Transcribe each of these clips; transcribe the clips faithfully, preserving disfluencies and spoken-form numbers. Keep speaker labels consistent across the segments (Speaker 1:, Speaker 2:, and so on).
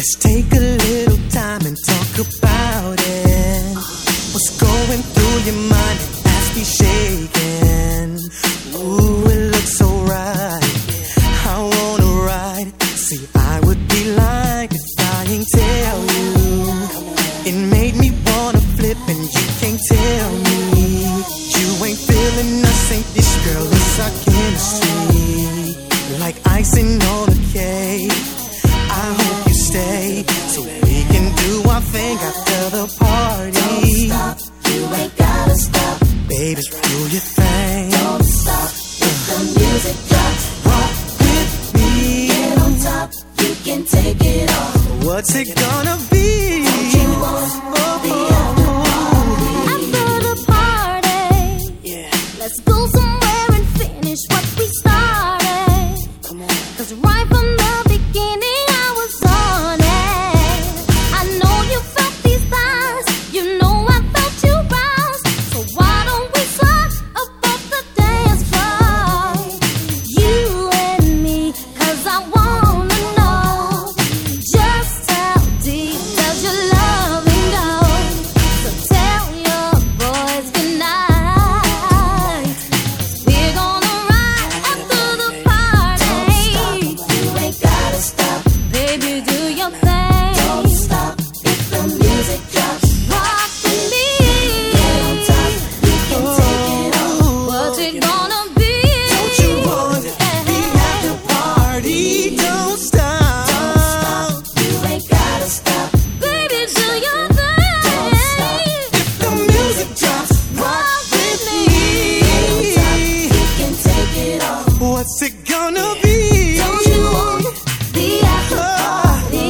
Speaker 1: Let's take a little time and talk about it. What's going through your mind as we shaking? Ooh, it looks so right. I wanna ride. See, I would be lying if I ain't tell you. It made me wanna flip and you can't tell me you ain't feeling us, ain't this girl, it's our chemistry. Like icing on a cake. I hope you stay so we can do our thing after the party.
Speaker 2: Don't stop, you ain't gotta stop.
Speaker 1: Baby, do your thing.
Speaker 2: Don't stop, if the music drops.
Speaker 1: Walk with me.
Speaker 2: Get on top, you can take it off.
Speaker 1: What's it gonna be?
Speaker 2: Don't you want the after party?
Speaker 3: After the party,
Speaker 1: Yeah,
Speaker 3: let's go somewhere and finish what we started.
Speaker 1: come on.
Speaker 3: 'Cause right from the beginning I was on it. I know you felt these thighs, you know I felt you rise. So why don't we slide up off the dance floor? You and me, 'cause I wanna know just how deep does your loving go. So tell your boys goodnight. We're gonna ride after the party.
Speaker 2: You ain't gotta stop.
Speaker 3: Baby, do your thing.
Speaker 2: Don't stop, if the music drops.
Speaker 3: Rock with me.
Speaker 2: Get on top, you can take it off.
Speaker 3: What's it gonna be?
Speaker 1: Don't you want the after party? Don't stop.
Speaker 2: Don't stop, you ain't gotta stop.
Speaker 3: Baby, do your
Speaker 2: Don't stop.
Speaker 3: thing.
Speaker 1: If the music drops, rock with me.
Speaker 2: Get on top, you can take it off.
Speaker 1: What's it gonna be?
Speaker 2: Don't you want the after party?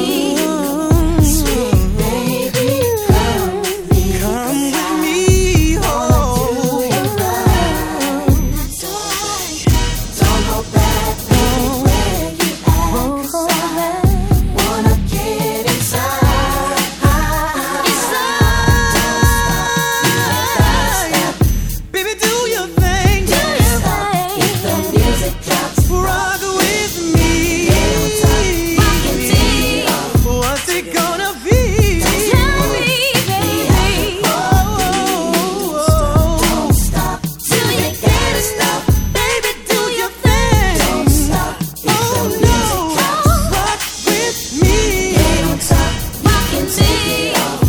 Speaker 2: Sweet baby, come with me.
Speaker 1: Come with me, oh.
Speaker 2: Don't go back, baby, where you at? Wanna get inside.
Speaker 1: Baby, do your thing.
Speaker 2: Don't stop, if the music drops.
Speaker 1: Rock with me. What's it gonna be?
Speaker 3: Tell me, baby.
Speaker 1: Oh,
Speaker 2: Don't stop, you ain't gotta stop.
Speaker 1: baby, do your thing.
Speaker 2: Don't stop, if
Speaker 1: Oh
Speaker 2: the
Speaker 1: no,
Speaker 2: music drops.
Speaker 1: rock with me.
Speaker 2: Get on top,
Speaker 3: Rock and
Speaker 2: take it
Speaker 3: me.
Speaker 2: off.